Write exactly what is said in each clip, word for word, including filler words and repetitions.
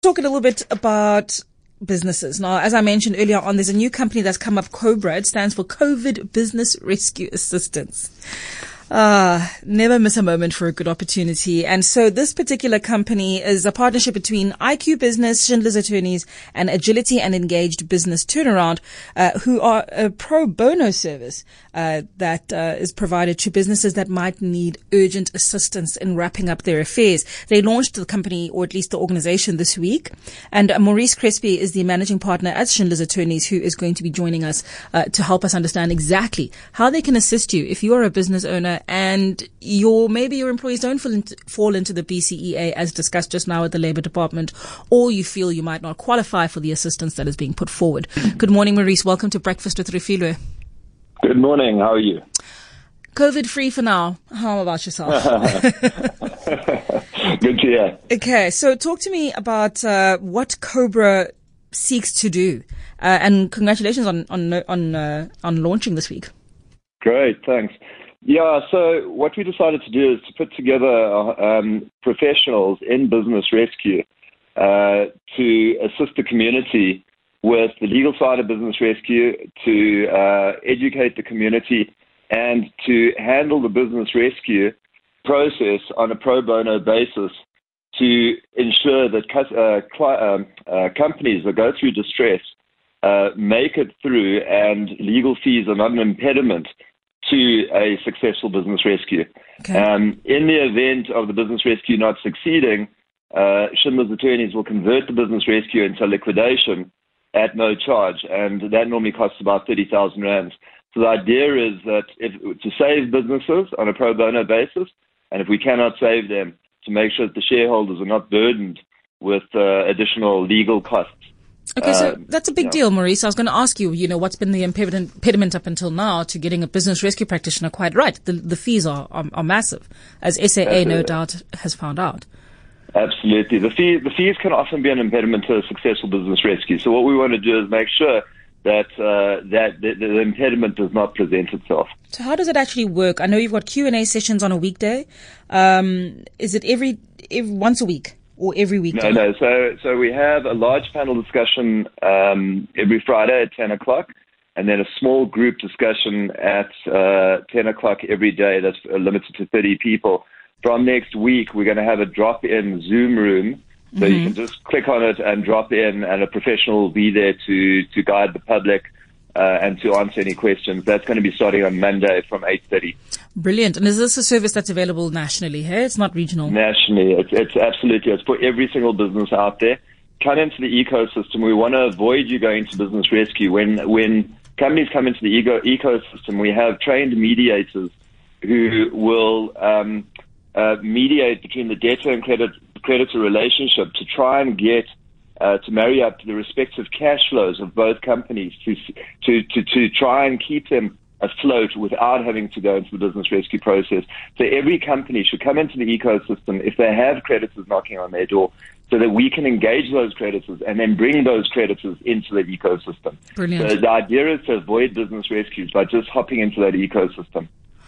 Talk a little bit about businesses. Now, as I mentioned earlier on, there's a new company that's come up, Cobra. It stands for COVID Business Rescue Assistance. Uh, never miss a moment for a good opportunity. And so this particular company is a partnership between I Q Business, Schindler's Attorneys, and Agility and Engaged Business Turnaround, uh, who are a pro bono service uh, that uh, is provided to businesses that might need urgent assistance in wrapping up their affairs. They launched the company, or at least the organization, this week. And uh, Maurice Crespi is the managing partner at Schindler's Attorneys, who is going to be joining us uh, to help us understand exactly how they can assist you if you are a business owner and your maybe your employees don't fall into, fall into the B C E A as discussed just now at the Labour Department, or you feel you might not qualify for the assistance that is being put forward. Good morning, Maurice. Welcome to Breakfast with Refilwe. Good morning. How are you? COVID free for now. How about yourself? Good to hear. Okay, so talk to me about uh, what Cobra seeks to do, uh, and congratulations on on on uh, on launching this week. Great, thanks. Yeah, so what we decided to do is to put together um, professionals in business rescue uh, to assist the community with the legal side of business rescue, to uh, educate the community, and to handle the business rescue process on a pro bono basis to ensure that uh, cl- um, uh, companies that go through distress uh, make it through, and legal fees are not an impediment to a successful business rescue. Okay. Um, in the event of the business rescue not succeeding, uh, Schindler's Attorneys will convert the business rescue into liquidation at no charge, and that normally costs about thirty thousand rands. So the idea is that if, to save businesses on a pro bono basis, and if we cannot save them, to make sure that the shareholders are not burdened with uh, additional legal costs. Okay, so Uh, that's a big yeah. deal, Maurice. I was going to ask you, you know, what's been the impediment, impediment up until now to getting a business rescue practitioner? Quite right. The, the fees are, are, are massive, as S A A Absolutely. no doubt has found out. Absolutely. The, fee, the fees can often be an impediment to a successful business rescue. So what we want to do is make sure that uh, that the, the impediment does not present itself. So how does it actually work? I know you've got Q and A sessions on a weekday. Um, is it every, every once a week? Or every weekday? No, no. So, so we have a large panel discussion um, every Friday at ten o'clock, and then a small group discussion at uh, ten o'clock every day. That's limited to thirty people. From next week, we're going to have a drop-in Zoom room, so Mm-hmm. you can just click on it and drop in, and a professional will be there to to guide the public uh, and to answer any questions. That's going to be starting on Monday from eight thirty. Brilliant. And is this a service that's available nationally? Hey, it's not regional. Nationally, it's, it's absolutely, it's for every single business out there. Come into the ecosystem. We want to avoid you going to business rescue. When when companies come into the ego, ecosystem, we have trained mediators who will um, uh, mediate between the debtor and credit, creditor relationship to try and get uh, to marry up to the respective cash flows of both companies to to to, to try and keep them afloat without having to go into the business rescue process. So every company should come into the ecosystem if they have creditors knocking on their door, so that we can engage those creditors and then bring those creditors into the ecosystem. Brilliant. So the idea is to avoid business rescues by just hopping into that ecosystem.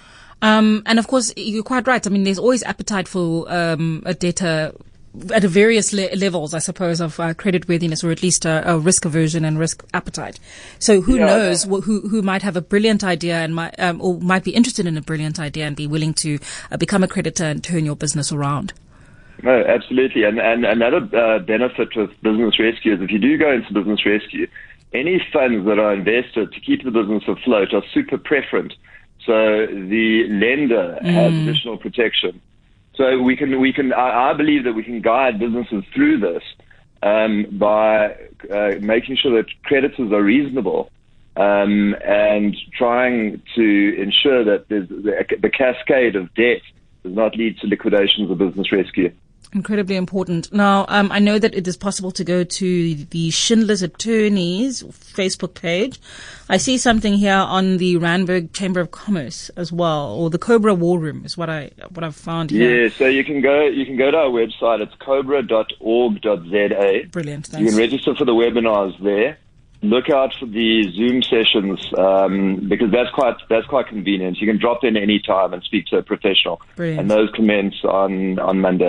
Um, and of course, you're quite right. I mean, there's always appetite for um, a debtor at various le- levels, I suppose, of uh, creditworthiness, or at least uh, a risk aversion and risk appetite. So who Yeah, knows yeah. wh- who who might have a brilliant idea and might um, or might be interested in a brilliant idea and be willing to uh, become a creditor and turn your business around. No, absolutely. And, and another uh, benefit with business rescue is if you do go into business rescue, any funds that are invested to keep the business afloat are super preferent. So the lender Mm. has additional protection. So we can, we can. I, I believe that we can guide businesses through this um, by uh, making sure that creditors are reasonable um, and trying to ensure that there's the, the cascade of debt does not lead to liquidations or business rescue. Incredibly important. Now, um, I know that it is possible to go to the Schindler's Attorneys Facebook page. I see something here on the Randburg Chamber of Commerce as well, or the Cobra War Room is what I what I've found here. Yeah, so you can go you can go to our website. It's cobra dot org dot z a. Brilliant. You Thanks. can register for the webinars there. Look out for the Zoom sessions um, because that's quite that's quite convenient. You can drop in any time and speak to a professional. Brilliant. And those commence on on Monday.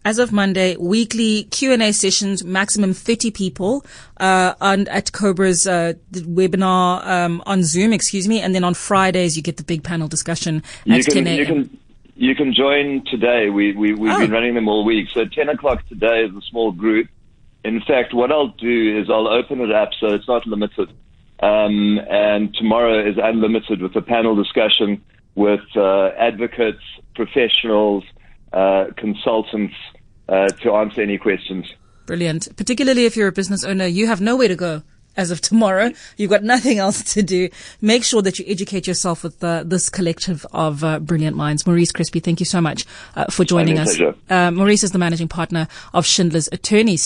as of Monday, weekly Q and A sessions, maximum thirty people, uh, on, at Cobra's, uh, webinar, um, on Zoom, excuse me. And then on Fridays, you get the big panel discussion at you can, ten a.m. You can, you can join today. We, we, we've oh. been running them all week. So at ten o'clock today is a small group. In fact, what I'll do is I'll open it up so it's not limited. Um, and tomorrow is unlimited with a panel discussion with, uh, advocates, professionals, uh, consultants, uh, to answer any questions. Brilliant. Particularly if you're a business owner, you have nowhere to go as of tomorrow. You've got nothing else to do. Make sure that you educate yourself with uh, this collective of uh, brilliant minds. Maurice Crispy, thank you so much uh, for joining us. Uh, Maurice is the managing partner of Schindler's Attorneys.